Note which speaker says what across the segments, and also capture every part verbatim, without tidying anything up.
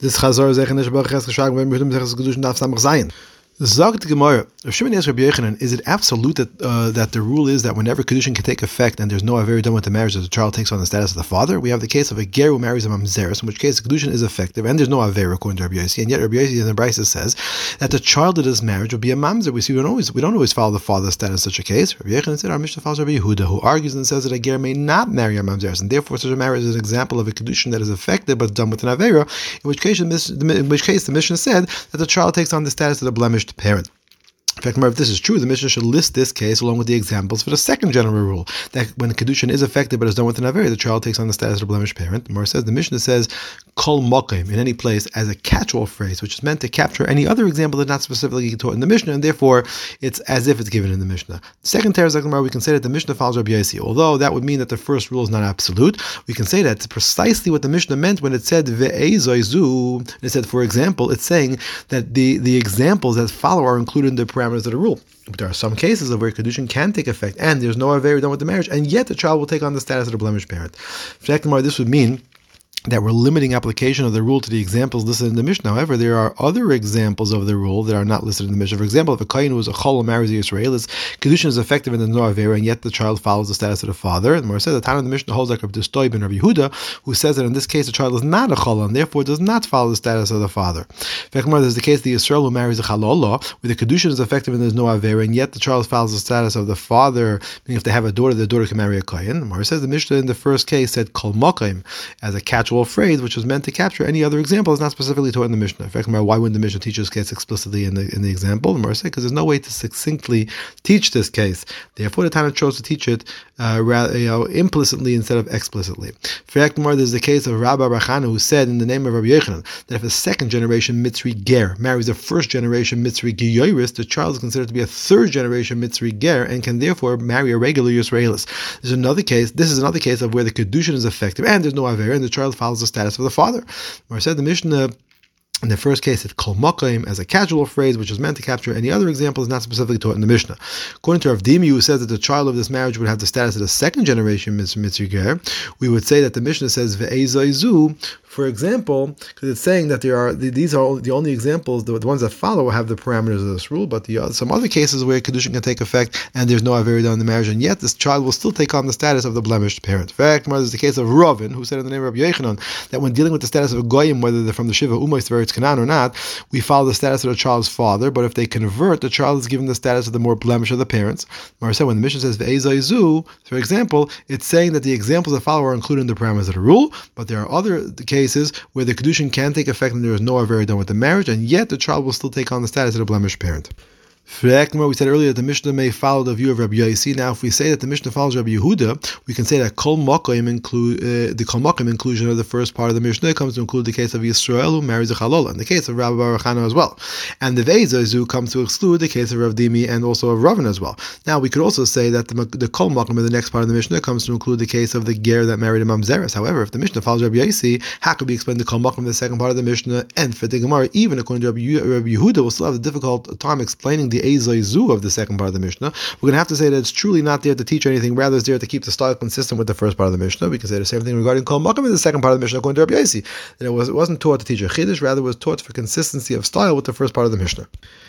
Speaker 1: This Chazor is Echenish Baruch Geschlagen, wenn wir mit dem Kedushin darf samach sein. Sagt the Gemara, Rav Shimon asks Rabbi Yochanan, is it absolute that uh, that the rule is that whenever Kedushin can take effect and there's no Avera done with the marriage, that the child takes on the status of the father? We have the case of a ger who marries a mamzeres, in which case the Kedushin is effective and there's no Avera according to Rabbi Yossi, and yet Rabbi Yossi in the Brisa says that the child of this marriage will be a mamzer. We see we don't always we don't always follow the father's status in such a case. Rabbi Yochanan said our Mishnah follows Rabbi Yehuda, who argues and says that a ger may not marry a mamzeres, and therefore such a marriage is an example of a Kedushin that is effective but done with an Avera, in which case in which case the Mishnah said that the child takes on the status of the blemished parent. In fact, if this is true, the Mishnah should list this case along with the examples for the second general rule, that when the Kedushin is effective but is done with an Avera, the child takes on the status of a blemished parent. The Gemara says, the Mishnah says, Kol Mokim, in any place, as a catch-all phrase, which is meant to capture any other example that's not specifically taught in the Mishnah, and therefore it's as if it's given in the Mishnah. The second Teres Gemara, we can say that the Mishnah follows Rabbi Yossi. Although that would mean that the first rule is not absolute, we can say that it's precisely what the Mishnah meant when it said, Ve'ezoizu. It said, for example, it's saying that the, the examples that follow are included in the parameters of the rule. But there are some cases of where Kedushin can take effect and there's no Avera done with the marriage, and yet the child will take on the status of the blemished parent. For this would mean that we're limiting application of the rule to the examples listed in the Mishnah. However, there are other examples of the rule that are not listed in the Mishnah. For example, if a kohen who is a chol and marries a Yisraelis, Kedushin is effective in the no Avera, and yet the child follows the status of the father. The Gemara says the time of the Mishnah holds like Rabbi Dostoy ben Rabbi Yehuda, who says that in this case the child is not a chol and therefore does not follow the status of the father. In fact, there's the case of the Yisrael who marries a chalolah, where the Kedushin is effective and there's no Avera, and yet the child follows the status of the father. Meaning, if they have a daughter, the daughter can marry a kohen. The Gemara says the Mishnah in the first case said kol mokim as a catch-all phrase, which was meant to capture any other example is not specifically taught in the Mishnah. In fact, why wouldn't the Mishnah teach this case explicitly in the in the example? The Gemara says because there's no way to succinctly teach this case. Therefore, the Tana chose to teach it uh, rather, you know, implicitly instead of explicitly. In fact, there's the case of Rabbi Barachana who said in the name of Rabbi Yochanan that if a second generation Mitzri Ger marries a first generation Mitzri Giyoris, the child is considered to be a third generation Mitzri Ger and can therefore marry a regular Yisraelis. There's another case. This is another case of where the Kedushin is effective and there's no Avera, and the child follows the status of the father. Where I said the Mishnah in the first case, it's kol mokim as a casual phrase, which is meant to capture any other examples not specifically taught in the Mishnah. According to Rav Dimi, who says that the child of this marriage would have the status of the second generation Mitzri Ger, we would say that the Mishnah says ve'ezaizu, for example, because it's saying that there are these are the only examples, the, the ones that follow have the parameters of this rule, but the uh, some other cases where Kedushin can take effect and there's no Avera done in the marriage, and yet this child will still take on the status of the blemished parent. In fact, there's the case of Ravin, who said in the name of Rabbi Yochanan that when dealing with the status of a goyim, whether they're from the Shiva Umayis Veretz Canaan or not, we follow the status of the child's father, but if they convert, the child is given the status of the more blemish of the parents. Mara said when the Mishnah says ve'ezaizu, for example, it's saying that the examples that follow are included in the parameters of the rule, but there are other cases where the Kedushin can take effect and there is no Avera done with the marriage, and yet the child will still take on the status of the blemished parent. We said earlier that the Mishnah may follow the view of Rabbi Yossi. Now, if we say that the Mishnah follows Rabbi Yehuda, we can say that Kol Mokim include uh, the Kol Mokim inclusion of the first part of the Mishnah comes to include the case of Yisrael who marries a Chalola, and the case of Rabbi Barachana as well. And the Veizazu comes to exclude the case of Rav Dimi and also of Ravin as well. Now, we could also say that the, the Kol Mokim of the next part of the Mishnah comes to include the case of the Ger that married a Mamzeres. However, if the Mishnah follows Rabbi Yossi, how could we explain the Kol Mokim of the second part of the Mishnah? And for the Gemara, even according to Rabbi, Rabbi Yehuda, we'll still have a difficult time explaining the Eizazu of the second part of the Mishnah. We're going to have to say that it's truly not there to teach anything, rather it's there to keep the style consistent with the first part of the Mishnah. We can say the same thing regarding Kol Mokim in the second part of the Mishnah according to Rabbi Yossi, that it, was, it wasn't taught to teach a Chiddush, rather it was taught for consistency of style with the first part of the Mishnah.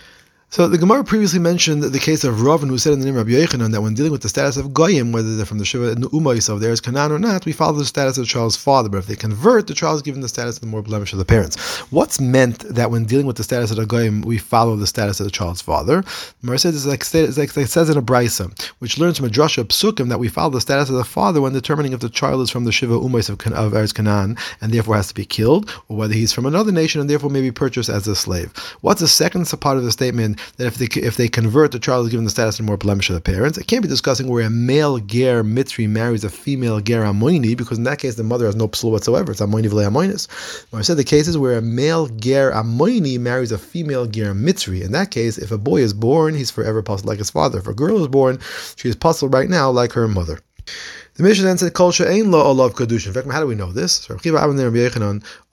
Speaker 1: So the Gemara previously mentioned the case of Ravin, who said in the name of Rabbi Yochanan that when dealing with the status of Goyim, whether they're from the Shiva Umayis of theirs, Canaan or not, we follow the status of the child's father. But if they convert, the child is given the status of the more blemish of the parents. What's meant that when dealing with the status of the Goyim, we follow the status of the child's father? Gemara says it's like, it's like it says in a Brisa, which learns from a Drasha Psukim that we follow the status of the father when determining if the child is from the Shiva Umayis of, of Eretz Canaan and therefore has to be killed, or whether he's from another nation and therefore may be purchased as a slave. What's the second part of the statement that if they if they convert, the child is given the status of more blemish of the parents? It can't be discussing where a male ger mitri marries a female ger amoini, because in that case the mother has no psul whatsoever. It's amoini v'le amoinis. I said the cases where a male ger amoini marries a female ger mitri. In that case, if a boy is born, he's forever puzzled like his father. If a girl is born, she is puzzled right now like her mother. The Mishnah then said, "Kol she'ein lo olav kedushin." In fact, how do we know this? So Rabbi Abba and Rabbi Yochanan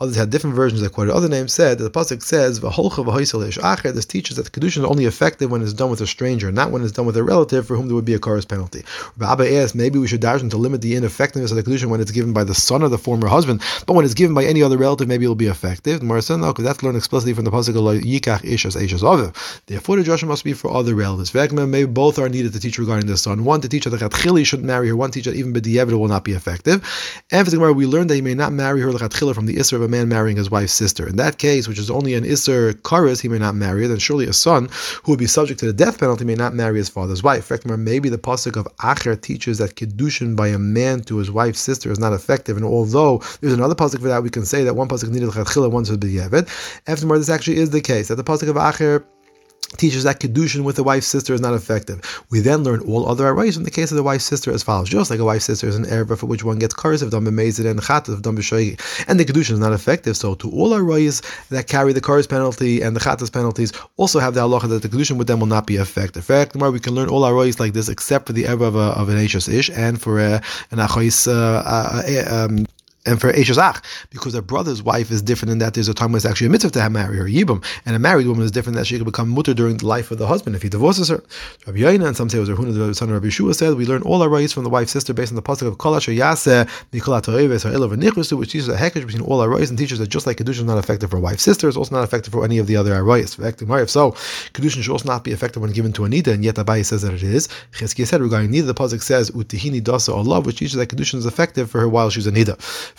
Speaker 1: Others had different versions that quoted other names, said that the pasuk says, "V'holcha v'hoisel ish acher." This teaches that the kedushin is only effective when it's done with a stranger, not when it's done with a relative for whom there would be a Karas penalty. Rabbi Abba asked, maybe we should darshan to limit the ineffectiveness of the kedushin when it's given by the son of the former husband, but when it's given by any other relative, maybe it'll be effective. The Gemara said no, because that's learned explicitly from the pasuk of Yikach ish as ish as aviv. Therefore, the drasha must be for other relatives. Maybe both are needed to teach regarding the son. One to teach that the Chatchili shouldn't marry her. One to teach that even b'diavad will not be effective. And for the Gemara, we learned that he may not marry her l'chatchila from the isser of a man marrying his wife's sister. In that case, which is only an isser karas, he may not marry her. Then surely a son who would be subject to the death penalty may not marry his father's wife. In fact, maybe the pasuk of Acher teaches that kedushin by a man to his wife's sister is not effective. And although there's another pasuk for that, we can say that one pasuk needed l'chatchila, one should be b'diavad. Afterward, this actually is the case that the pasuk of Acher teaches that kedushin with the wife's sister is not effective. We then learn all other arayos in the case of the wife's sister as follows. Just like a wife's sister is an erva for which one gets kares if done b'mezid and chatas if done b'shoigi, and the kedushin is not effective. So to all arayos that carry the kares penalty and the chatas penalties also have the halacha that the kedushin with them will not be effective. In fact, we can learn all arayos like this except for the erva of, a, of an eishes ish and for a, an achayis uh, uh, um, and for Eishes Ach, because a brother's wife is different in that there's a time when it's actually a mitzvah to have marry her, Yibum, and a married woman is different that she can become mutter during the life of the husband if he divorces her. Rabbi Yaina, and some say it was Rahuna, the son of Rabbi Yeshua, said, we learn all our rights from the wife's sister based on the pasuk of Kol Asher Yaseh Mikol HaToreves HaElav HaNichrusu, which teaches a hekesh between all our rights and teaches that just like Kedushin is not effective for a wife's sister, it's also not effective for any of the other arayos. If so, Kedushin should also not be effective when given to Anita, and yet Abaye says that it is. Chizkiah said regarding Nida, the pasuk says, Utihini Dasa Allah, which teaches that Kedushin is effective for her while she's a Nida.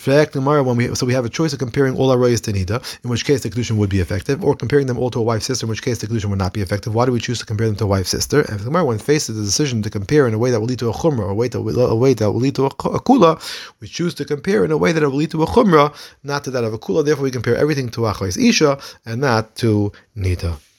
Speaker 1: When we, so we have a choice of comparing all our arayos to Nida, in which case the kedushin would be effective, or comparing them all to a wife's sister, in which case the kedushin would not be effective. Why do we choose to compare them to a wife's sister? And if the Gemara, when faced with the decision to compare in a way that will lead to a chumrah, or a way that will, a way that will lead to a, a kula, we choose to compare in a way that will lead to a chumrah, not to that of a kula. Therefore, we compare everything to achayis isha and not to Nida.